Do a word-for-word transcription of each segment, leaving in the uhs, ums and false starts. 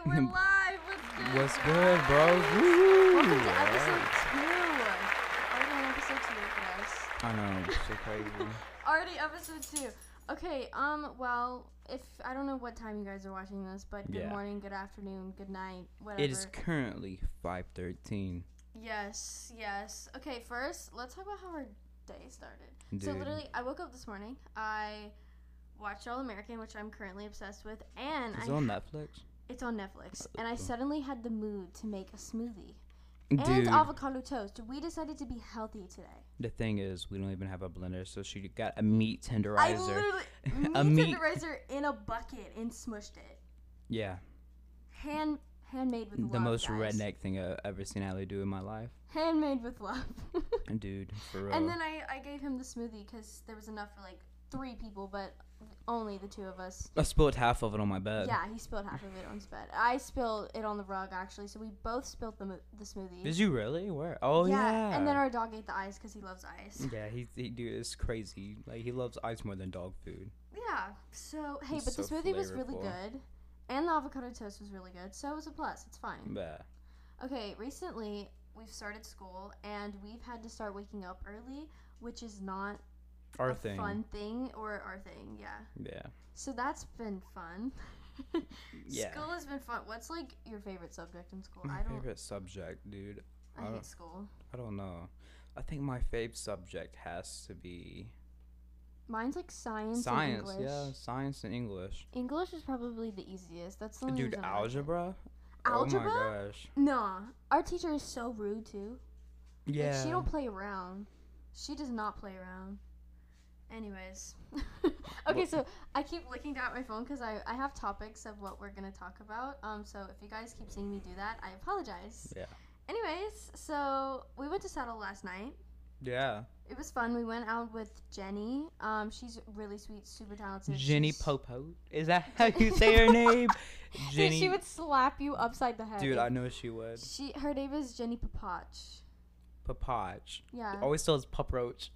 we're live. What's good? What's guys? good, bro? Woo! Welcome to episode two. Already on episode two for us. I know, it's so crazy. Already episode two. Okay, um, well, if I don't know what time you guys are watching this, but good Yeah. morning, good afternoon, good night, whatever. It is currently five thirteen. Yes, yes. Okay, first, let's talk about how our day started. Dude. So literally, I woke up this morning. I watched All American, which I'm currently obsessed with, and Is I it on Netflix? it's on Netflix. And I suddenly had the mood to make a smoothie Dude, and avocado toast. We decided to be healthy today. the thing is, we don't even have a blender, so she got a meat I tenderizer. literally A meat meat- tenderizer in a bucket and smushed it. Yeah, Hand handmade with love. the most guys. redneck thing I've ever seen Allie do in my life. Handmade with love. Dude, for real. And then I, I gave him the smoothie because there was enough for like three people, but only the two of us. I spilled half of it on my bed. Yeah, he spilled half of it on his bed. I spilled it on the rug actually, so we both spilled the mo- the smoothie. Did you really? Where? Oh, yeah. And then our dog ate the ice because he loves ice. Yeah, he, he dude, it's crazy. Like, he loves ice more than dog food. Yeah. So hey, It's but the so smoothie was really flavorful. good, and the avocado toast was really good. So it was a plus. It's fine. Yeah. Okay. Recently we've started school and we've had to start waking up early, which is not Our a thing. fun thing or our thing. Yeah. Yeah. So that's been fun. Yeah. School has been fun. What's like your favorite subject in school? My I don't. favorite subject, dude. I I hate don't- school. I don't know. I think my favorite subject has to be Mine's like science. science. And English. Yeah, science and English. English is probably the easiest. That's the only Dude, reason I like it. algebra. Algebra? Oh my gosh. Nah, our teacher is so rude too. Yeah. Like, she don't play around. She does not play around. Anyways. okay, What- so I keep looking down at my phone because I, I have topics of what we're going to talk about. Um, So if you guys keep seeing me do that, I apologize. Yeah. Anyways, so we went to Saddle last night. Yeah. It was fun. We went out with Jenny. Um, She's really sweet, super talented. Jenny She's- Popo. Is that how you say her name? Dude, Jenny. she would slap you upside the head. Dude, if- I know she would. She Her name is Jenny Papach. Papach. Yeah. Always tells Pup Roach.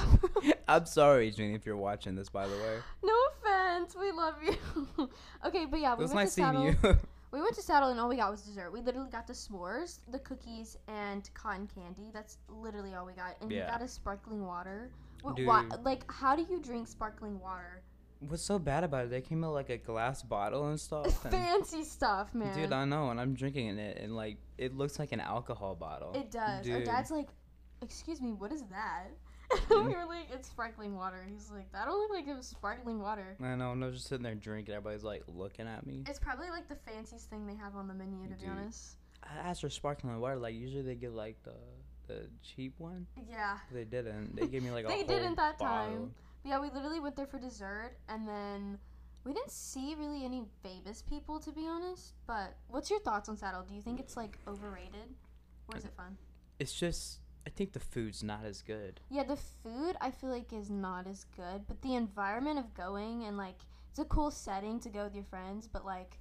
I'm sorry, Jenny, if you're watching this, by the way. No offense, we love you. Okay, but yeah, It we was went nice to seeing Saddle. you. We went to Saddle and all we got was dessert. We literally got the s'mores, the cookies, and cotton candy. That's literally all we got. And Yeah. we got a sparkling water. Wh- Dude. why- like, how do you drink sparkling water? What's so bad about it? They came in like a glass bottle and stuff. and- Fancy stuff, man. Dude, I know, and I'm drinking it, and like it looks like an alcohol bottle. It does. Our Dude. dad's like, excuse me, what is that? And we were like, it's sparkling water. He's like, that don't look like it was sparkling water. I know, and I was just sitting there drinking. Everybody's like looking at me. It's probably like the fanciest thing they have on the menu, to be Dude. honest. I asked for sparkling water. Like usually they give like the the cheap one. Yeah. They didn't. They gave me like a They whole didn't that bottle. time. But yeah, we literally went there for dessert, and then we didn't see really any famous people, to be honest. But what's your thoughts on Saddle? Do you think it's like overrated, or is it fun? It's just I think the food's not as good. Yeah, the food I feel like is not as good, but the environment of going and like it's a cool setting to go with your friends. But like,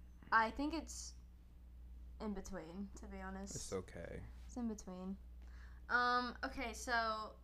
I think it's in between, to be honest. It's okay. It's in between. Um, okay, so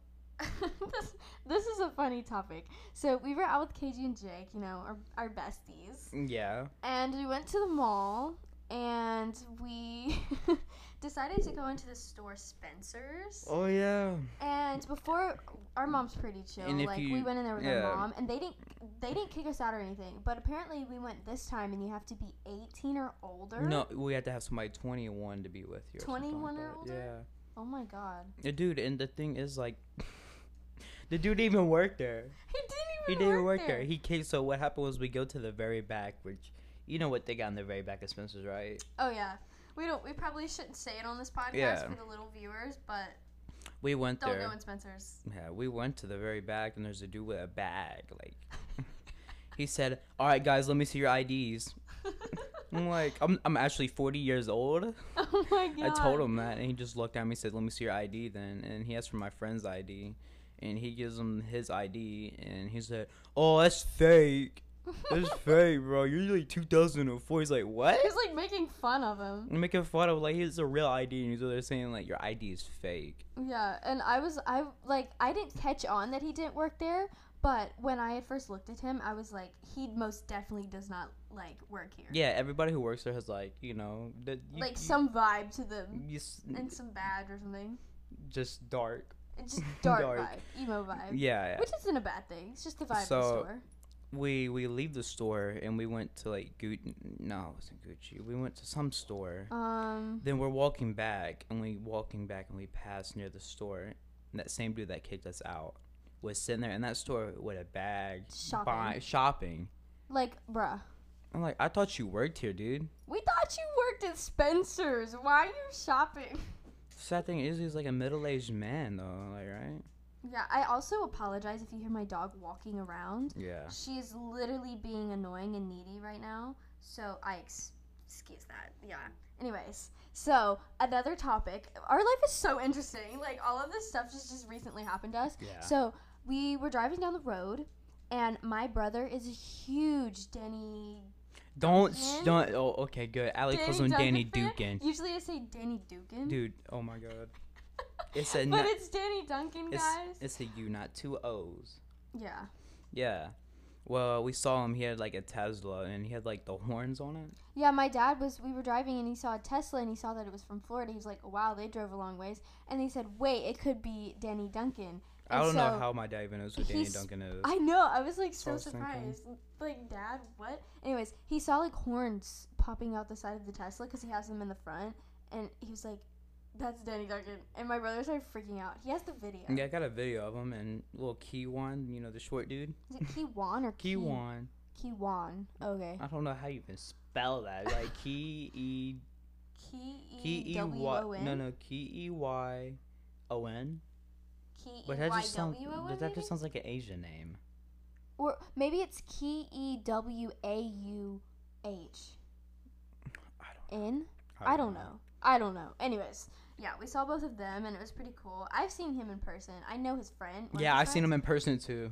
this this is a funny topic. So we were out with K G and Jake, you know, our our besties. Yeah. And we went to the mall and we decided to go into the store Spencer's. Oh yeah. And before our mom's pretty chill. And if Like you- we went in there with yeah. our mom and they didn't they didn't kick us out or anything. But apparently we went this time and you have to be eighteen or older. No, we had to have somebody twenty-one to be with you. or something twenty-one like or that. older? Yeah. Oh my god. Yeah, dude, and the thing is, like, the dude didn't even work there. He didn't He even didn't work, work there. He came. So what happened was we go to the very back, which you know what they got in the very back of Spencer's, right? Oh yeah, we don't. We probably shouldn't say it on this podcast Yeah. for the little viewers, but We went don't there. go in Spencer's. Yeah, we went to the very back, and there's a dude with a bag. Like, he said, "All right, guys, let me see your I Ds." I'm like, I'm I'm actually forty years old. Oh my god. I told him that, and he just looked at me and said, "Let me see your I D then." And he asked for my friend's I D, and he gives him his I D, and he said, "Oh, that's fake. That's fake, bro. You're like two thousand four." He's like, "What?" He was like making fun of him. I'm making fun of like he's a real I D, and he's over there saying like your I D is fake. Yeah, and I was I like I didn't catch on that he didn't work there, But when I had first looked at him, I was like, he most definitely does not like work here. Yeah, everybody who works there has like, you know, the, you, like you, some vibe to them you, s- and some badge or something. just dark. It's just dark, Dark. vibe, emo vibe. Yeah, yeah. Which isn't a bad thing. It's just the vibe So, of the store. We we leave the store and we went to like Gucci. No, it wasn't Gucci. We went to some store. Um. Then we're walking back and we walking back and we passed near the store. And that same dude that kicked us out was sitting there in that store with a bag, Shopping. buy, shopping. Like, bruh. I'm like, I thought you worked here, dude. We thought you worked at Spencer's. Why are you shopping? Sad thing is, he's like a middle-aged man, though. Like, right? Yeah, I also apologize if you hear my dog walking around. Yeah. She is literally being annoying and needy right now, so I ex- excuse that. Yeah. Anyways, so another topic. Our life is so interesting. Like, all of this stuff just, just recently happened to us. Yeah. So we were driving down the road, and my brother is a huge Danny. Don't, Duncan? don't. Oh, okay, good. Allie calls him Danny Duncan Dukin. fan? Usually I say Danny Dukin. Dude, oh my god. It's a but n- it's Danny Duncan, It's, guys. it's a U, not two O's. Yeah. Yeah. Well, we saw him. He had like a Tesla, and he had like the horns on it. Yeah, my dad was, we were driving and he saw a Tesla and he saw that it was from Florida. He was like, wow, they drove a long ways. And he said, wait, it could be Danny Duncan. I And don't know so how my dad even knows who Danny he's- Duncan is. I know. I was like So so I was thinking. surprised. Like, Dad, what? Anyways, he saw like horns popping out the side of the Tesla because he has them in the front. And he was like, that's Danny Duncan. And my brother started freaking out. He has the video. Yeah, I got a video of him and little Keywan, you know, the short dude. Is it Keywan or Key? Keywan. Keywan. Okay. I don't know how you even spell that. Like Key E Key Key E E W Y. O N. No, no, Key E Y O N. Key E But that Y just sounds. W O N. That maybe? just sounds like an Asian name. Or maybe it's Key E W A U H. I don't. N? I don't know. I don't know. Anyways, yeah, we saw both of them and it was pretty cool. I've seen him in person. I know his friend. one of Yeah, his I've seen him friends. in person too.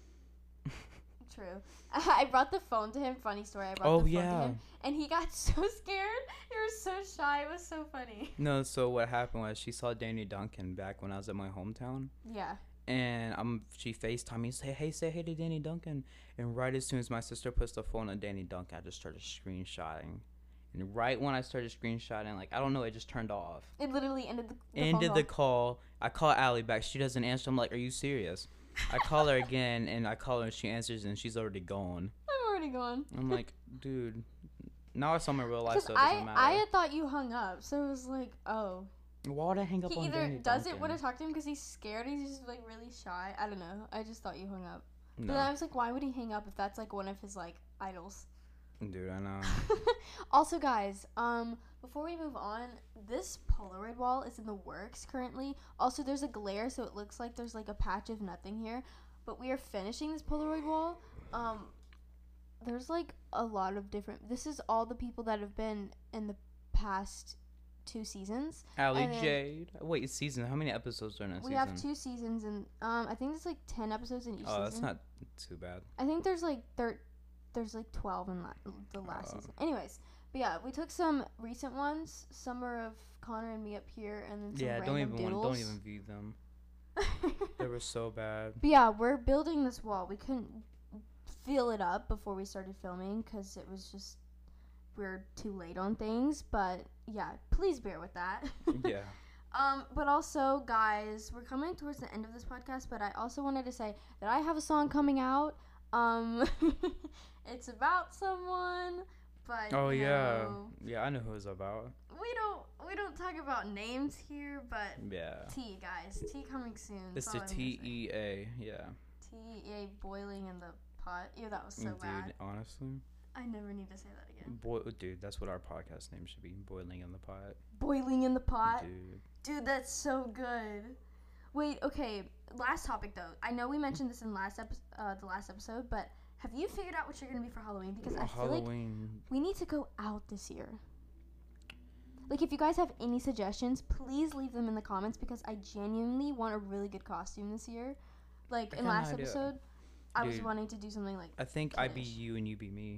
True. I brought the phone to him. Funny story. I brought Oh, the phone yeah. to him. And he got so scared. He was so shy. It was so funny. No, so what happened was she saw Danny Duncan back when I was at my hometown. Yeah. And um, she FaceTimed me and say, hey, say hey to Danny Duncan. And right as soon as my sister puts the phone on Danny Duncan, I just started screenshotting. And right when I started screenshotting, like, I don't know, it just turned off. It literally ended the, the Ended phone the call. call. I call Allie back. She doesn't answer. I'm like, are you serious? I call her again, and I call her, and she answers, and she's already gone. I'm already gone. I'm like, dude, now I saw my real life, Because so it doesn't I, matter. I had thought you hung up. So it was like, oh. Why would I hang up He on either Danny doesn't Duncan? want to talk to him because he's scared. He's just like really shy. I don't know. I just thought you hung up. No. But then I was like, why would he hang up if that's like one of his like idols? Dude, I know. Also, guys, um, before we move on, this Polaroid wall is in the works currently. Also, there's a glare, so it looks like there's like a patch of nothing here. But we are finishing this Polaroid wall. Um, there's like a lot of different. This is all the people that have been in the past two seasons. Allie and then- Jade. Wait, season. How many episodes are in a We season? have two seasons, and um, I think there's like ten episodes in each Oh, season. that's not too bad. I think there's like thir- there's like twelve in la- the last Oh. season. Anyways, but yeah, we took some recent ones. Summer of Connor and me up here, and then some Yeah, don't random even want, doodles. don't even view them. They were so bad. But yeah, we're building this wall. We couldn't fill it up before we started filming because it was just we're too late on things. But yeah, please bear with that. Yeah. Um, but also, guys, we're coming towards the end of this podcast, but I also wanted to say that I have a song coming out. Um, it's about someone, but Oh you yeah. know, Yeah, I know who it's about. we don't we don't talk about names here, but Yeah. T, guys, T coming soon. It's that's the all I'm gonna T say. E A. Yeah. T E A boiling in the pot. Ew, that was so dude, bad. honestly. I never need to say that again. Boy, dude, that's what our podcast name should be. Boiling in the pot. Boiling in the pot. Dude. Dude, that's so good. Wait, okay. Last topic though. I know we mentioned this in last episode, uh, the last episode, but have you figured out what you're gonna be for Halloween? Because I feel like Halloween. we need to go out this year. Like, if you guys have any suggestions, please leave them in the comments because I genuinely want a really good costume this year. Like I in got an last idea. episode, I was Dude. wanting to do something like. I think I be Kiddish. you and you be me.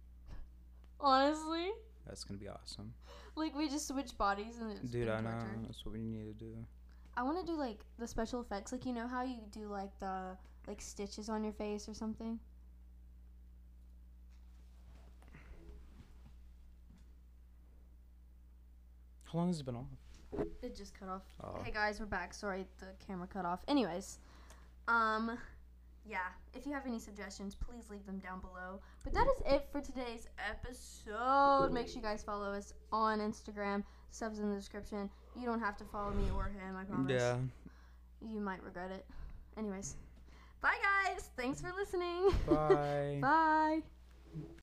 Honestly, That's gonna be awesome. like we just switch bodies and it's Dude, being I know. tortured. That's what we need to do. I want to do like the special effects, like you know how you do like the like stitches on your face or something. How long has it been off? It just cut off. Oh. Hey guys, we're back. Sorry, the camera cut off. Anyways, um, yeah. If you have any suggestions, please leave them down below. But that is it for today's episode. Make sure you guys follow us on Instagram. Subs in the description. You don't have to follow me or him. I promise. Yeah. You might regret it. Anyways, bye guys. Thanks for listening. Bye. Bye.